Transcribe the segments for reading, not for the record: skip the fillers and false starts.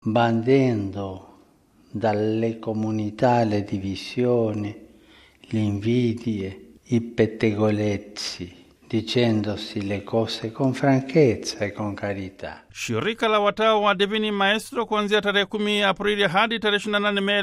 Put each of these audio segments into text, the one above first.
bandendo dalle comunità le divisioni, le invidie, i pettegolezzi, dicendosi le cose con franchezza e con carità. Shirika la watawa wa Divini Maestro kuanzia tarehe 10 Aprili hadi tarehe 28 Mei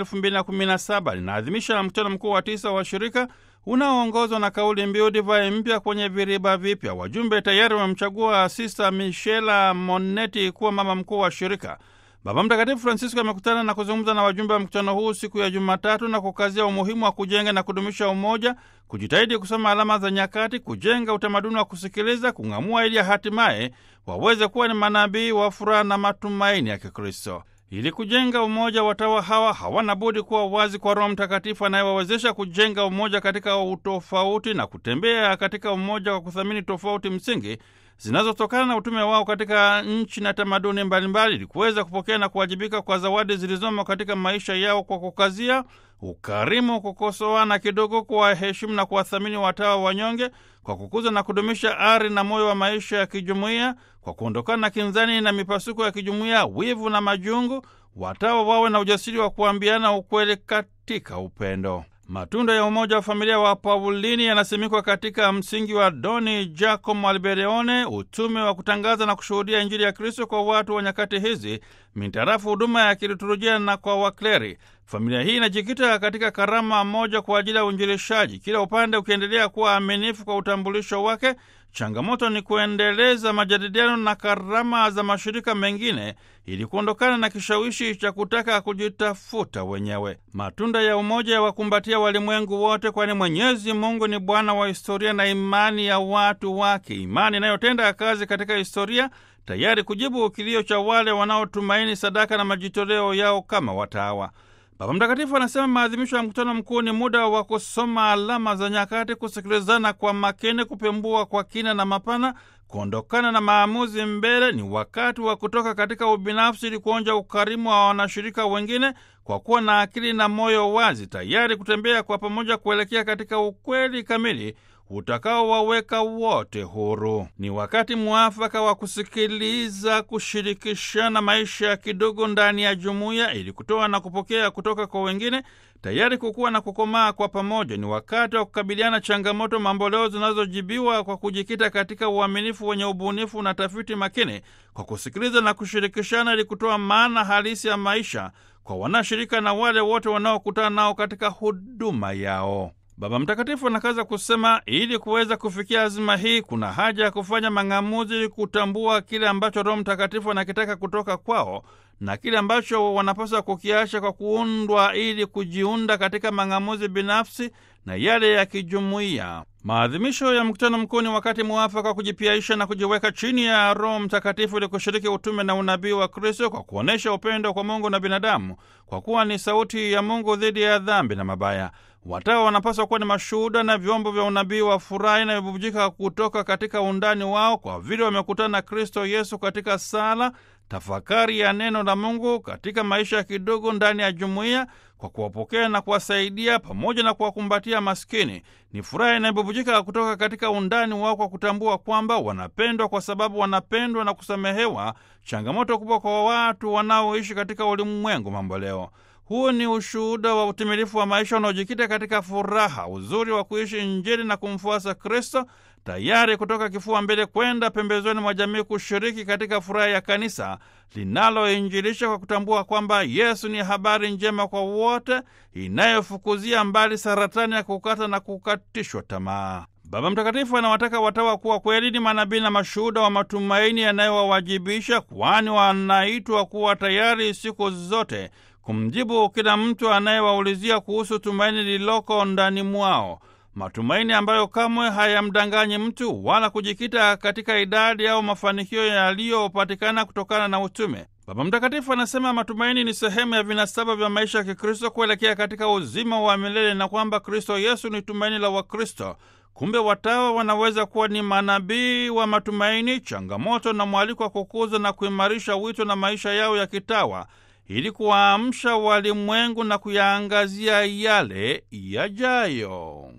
2017 linaadhimisha mkutano mkuu wa 9 wa shirika unaoongozwa na kauli mbiu divai mpya kwenye viriba vipya. Wajumbe tayari wamemchagua Sista Michela Monetti kuwa mama mkuu wa shirika. Baba Mtakatifu Francisco amekutana na kuzungumza na wajumbe wa mkutano huu siku ya Jumatatu na kukazia umuhimu wa kujenga na kudumisha umoja, kujitahidi kusoma alama za nyakati, kujenga utamaduni wa kusikiliza, kung'amua ili hatimaye waweze kuwa ni manabii wa furaha na matumaini ya Kikristo. Ili kujenga umoja, watawa hawa hawana budi kuwa wazi kwa Roho Mtakatifu anayewawezesha kujenga umoja katika utofauti na kutembea katika umoja kwa kuthamini tofauti msingi zinazotokana na utume wao katika nchi na tamaduni mbalimbali, ili kuweza kupokea na kuwajibika kwa zawadi zilizomo katika maisha yao kwa kukazia ukarimu, kukosoana kidogo, kuwaheshimu na kuwathamini watawa wanyonge, kwa kukuza na kudumisha ari na moyo wa maisha ya kijumuiya, kwa kuondokana na kinzani na mipasuko ya kijumuiya, wivu na majungu. Watawa wawe na ujasiri wa kuambiana ukweli katika upendo. Matunda ya umoja wa familia wa Paulini yanasimikwa katika msingi wa Doni Giacomo Alberone, utume wa kutangaza na kushuhudia Injili ya Kristo kwa watu wa nyakati hizi, mintarafu huduma ya kiliturujia na kwa wakleri. Familia hii inajikita katika karama moja kwa ajili ya uinjilishaji, kila upande ukiendelea kuwa aminifu kwa utambulisho wake. Changamoto ni kuendeleza majadiliano na karama za mashirika mengine ili kuondokana na kishawishi cha kutaka kujitafuta wenyewe. Matunda ya umoja yawakumbatia walimwengu wote, kwani Mwenyezi Mungu ni Bwana wa historia na imani ya watu wake, imani inayotenda kazi katika historia, tayari kujibu kilio cha wale wanaotumaini sadaka na majitoleo yao kama watawa. Baba Mtakatifu anasema maadhimisho ya mkutano mkuu ni muda wa kusoma alama za nyakati, kusikilizana kwa makini, kupembua kwa kina na mapana, kuondokana na maamuzi mbele. Ni wakati wa kutoka katika ubinafsi ili kuonja ukarimu wa wanashirika wengine, kwa kuwa na akili na moyo wazi, tayari kutembea kwa pamoja kuelekea katika ukweli kamili utakaowaweka wote huru. Ni wakati muafaka wa kusikiliza, kushirikishana maisha ya kidogo ndani ya jumuiya ili kutoa na kupokea kutoka kwa wengine, tayari kukua na kukomaa kwa pamoja. Ni wakati wa kukabiliana changamoto mamboleo zinazojibiwa kwa kujikita katika uaminifu wenye ubunifu na tafiti makini, kwa kusikiliza na kushirikishana ili kutoa maana halisi ya maisha kwa wanashirika na wale wote wanaokutana nao katika huduma yao. Baba Mtakatifu anakaza kusema, ili kuweza kufikia azima hii kuna haja ya kufanya mang'amuzi ili kutambua kile ambacho Roho Mtakatifu anakitaka kutoka kwao na kile ambacho wanapaswa kukiacha kwa kuundwa ili kujiunda katika mang'amuzi binafsi na yale ya kijumuiya. Maadhimisho ya mkutano mkuu ni wakati muafaka wa kujipiaisha na kujiweka chini ya Roho Mtakatifu ili kushiriki utume na unabii wa Kristo, kwa kuonesha upendo kwa Mungu na binadamu, kwa kuwa ni sauti ya Mungu dhidi ya dhambi na mabaya. Watawa wanapaswa kuwa ni mashuhuda na vyombo vya unabii wa furaha inayobubujika kutoka katika undani wao, kwa vile wamekutana na Kristo Yesu katika sala, tafakari ya neno la Mungu, katika maisha ya kidogo ndani ya jumuiya, kwa kuwapokea na kuwasaidia pamoja na kuwakumbatia maskini. Ni furaha inayobubujika kutoka katika undani wao, kwa kutambua kwamba wanapendwa kwa sababu wanapendwa na kusamehewa, changamoto kubwa kwa watu wanaoishi katika ulimwengu mamboleo. Huu ni ushuhuda wa utimilifu wa maisha unaojikita katika furaha, uzuri wa kuishi Injili na kumfuasa Kristo, tayari kutoka kifua mbele kwenda pembezoni mwa jamii, kushiriki katika furaha ya kanisa linaloinjilisha, kwa kutambua kwamba Yesu ni habari njema kwa wote, inayofukuzia mbali saratani ya kukata na kukatishwa tamaa. Baba Mtakatifu anawataka watawa kuwa kweli ni manabii na mashuhuda wa matumaini yanayowawajibisha, kwani wanaitwa kuwa tayari siku zote kumjibu kila mtu anayewaulizia kuhusu tumaini lililoko ndani mwao, matumaini ambayo kamwe hayamdanganyi mtu wala kujikita katika idadi au mafanikio yaliyopatikana kutokana na utume. Baba Mtakatifu anasema matumaini ni sehemu ya vinasaba vya maisha ya Kikristo kuelekea katika uzima wa milele, na kwamba Kristo Yesu ni tumaini la Wakristo. Kumbe watawa wanaweza kuwa ni manabii wa matumaini, changamoto na mwaliko wa kukuza na kuimarisha wito na maisha yao ya kitawa, ili kuwaamsha walimwengu na kuyaangazia yale yajayo.